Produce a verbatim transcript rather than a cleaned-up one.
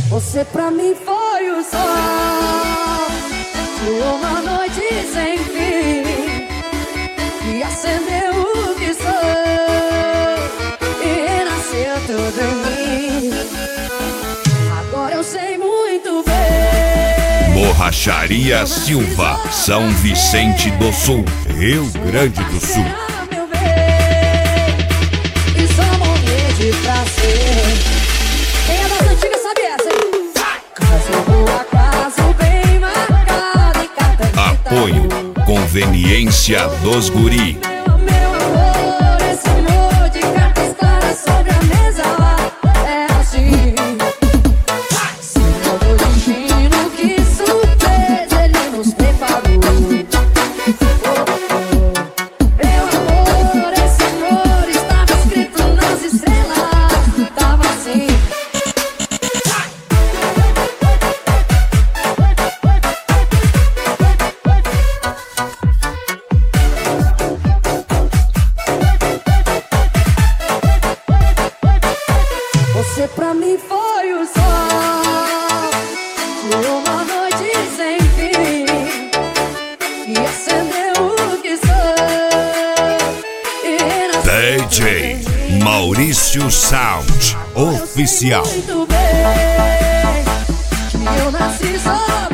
Você pra mim foi o sol de uma noite sem fim, que acendeu o que sou e nasceu tudo em mim. Agora eu sei muito bem. Borracharia Silva, São Vicente do Sul, Rio Grande do Sul. Meu bem, e só morrer de prazer. Quem é das antigas sabe essa, hein? Caso boa, caso bem marcado e carta. Apoio, conveniência dos guri. Meu, meu amor, esse amor de cartas claras sobre a mesa é assim. Se todo o destino que surpresa ele nos preparou. Meu amor, esse amor estava escrito nas estrelas. Tava assim. Você pra mim foi o sol de uma noite sem fim, que acendeu o que sou e nasceu D J Maurício Sound Oficial. muito bem, que eu nasci só